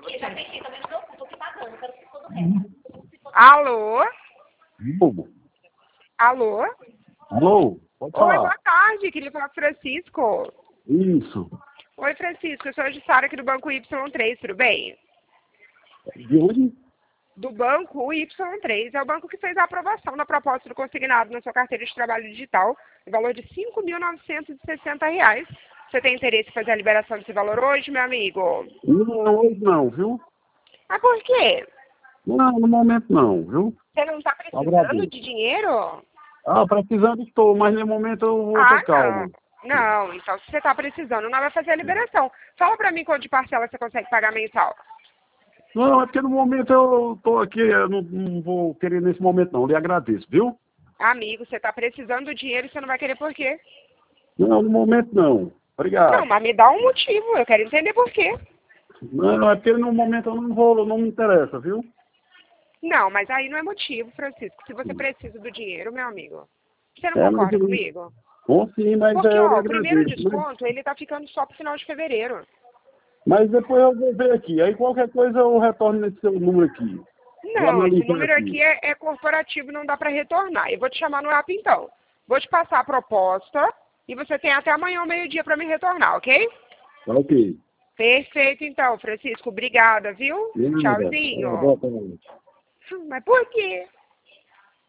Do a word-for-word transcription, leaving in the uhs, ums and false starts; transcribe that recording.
você. Já pensei também no meu cu, tô aqui pagando, quero que todo o resto. Alô? Alô? Alô? Alô? Pode Oi, falar. boa tarde, queria falar com o Francisco. Isso. Oi, Francisco, eu sou a Jussara aqui do Banco Y três, tudo bem? De onde? Do Banco Y três, é o banco que fez a aprovação da proposta do consignado na sua carteira de trabalho digital, no valor de cinco mil novecentos e sessenta reais. Você tem interesse em fazer a liberação desse valor hoje, meu amigo? Não, hoje não, viu? Ah, por quê? Não, no momento não, viu? Você não está precisando Agradeço. de dinheiro? Ah, precisando estou, mas no momento eu vou Ah, ter calma. não. Não, então se você está precisando, não vai fazer a liberação. Fala pra mim quanto de parcela você consegue pagar mensal. Não, é porque no momento eu estou aqui, eu não, não vou querer nesse momento não, eu lhe agradeço, viu? Amigo, você está precisando do dinheiro e você não vai querer por quê? Não, no momento não. Não, Obrigado. mas me dá um motivo, eu quero entender por quê. Não, é porque no momento eu não vou, não me interessa, viu? Não, mas aí não é motivo, Francisco. Se você precisa do dinheiro, meu amigo, você não É, mas concorda eu, comigo? bom, sim, mas Porque, é, eu lhe ó, o primeiro agradeço. Mas, desconto, ele tá ficando só pro final de fevereiro. mas depois eu vou ver aqui. Aí qualquer coisa eu retorno nesse seu número aqui. Vou Não, esse analisar número aqui. aqui é, é corporativo, não dá para retornar. Eu vou te chamar no app então. Vou te passar a proposta e você tem até amanhã ao meio-dia para me retornar, ok? Tá ok. Perfeito então, Francisco. Obrigada, viu? Nada. É, Tchauzinho. boa tarde. Mas por quê?